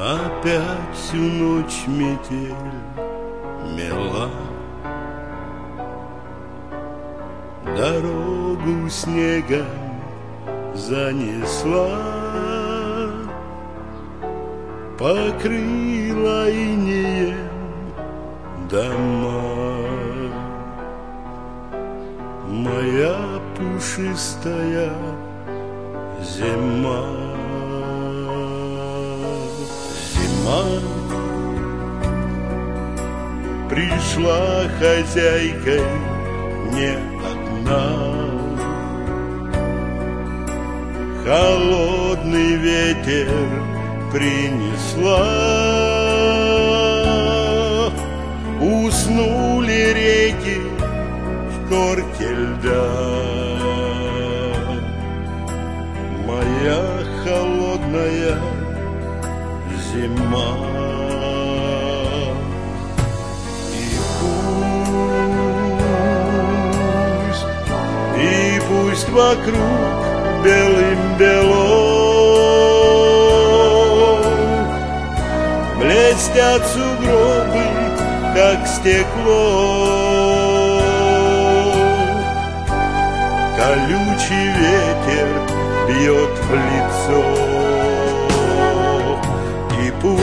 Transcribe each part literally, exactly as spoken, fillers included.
Опять всю ночь метель мела, дорогу снегом занесла, покрыла инеем дома. Моя пушистая зима, зима, пришла хозяйкой не одна. Холодный ветер принесла, уснули реки в корке льда. Моя холодная зима, и пусть, и пусть вокруг белым-бело блестят сугробы, как стекло. Колючий ветер бьет в лицо, и пусть,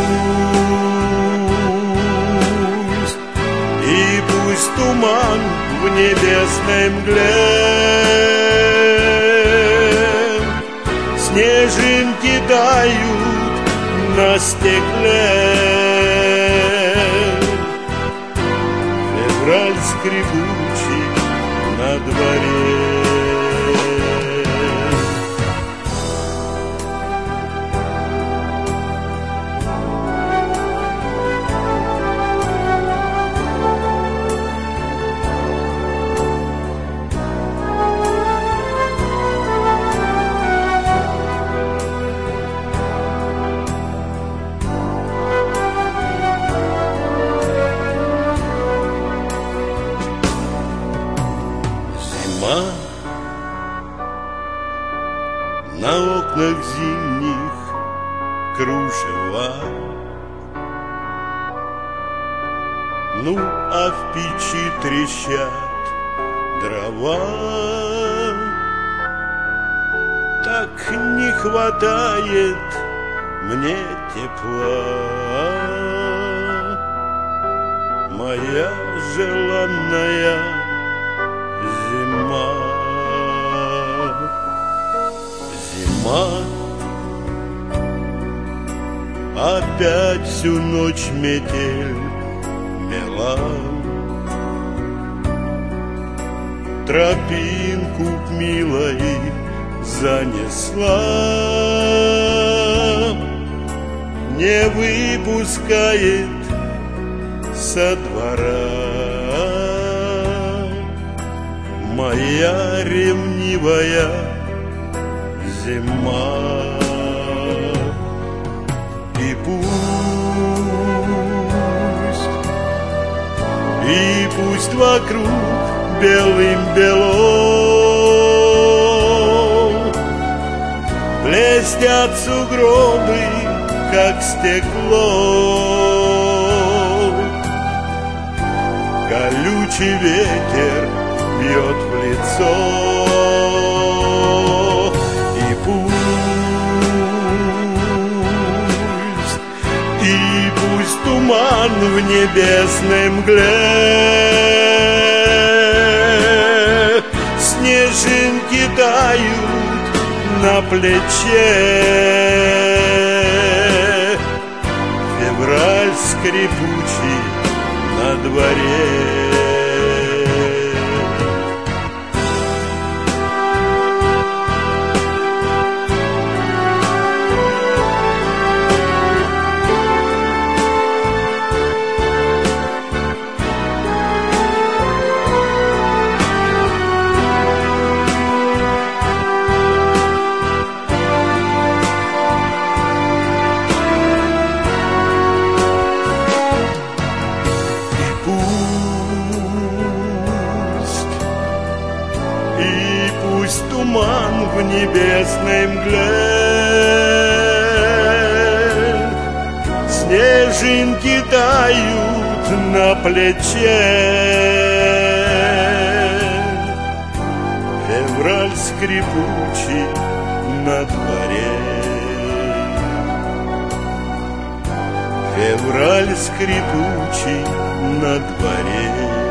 и пусть туман в небесной мгле снежинки тают на стекле. Февраль скрипучий на дворе. На окнах зимних кружева, ну а в печи трещат дрова. Так не хватает мне тепла, моя желанная зима. Зима, опять всю ночь метель мела, тропинку к милой занесла, не выпускает со двора. Моя ревнивая зима, и пусть, и пусть вокруг белым-бело блестят сугробы, как стекло. Колючий ветер бьет в лицо, и пусть, и пусть туман в небесной мгле снежинки тают на плече. Февраль скрипучий на дворе. Пусть туман в небесной мгле снежинки тают на плече. Февраль скрипучий на дворе. Февраль скрипучий на дворе.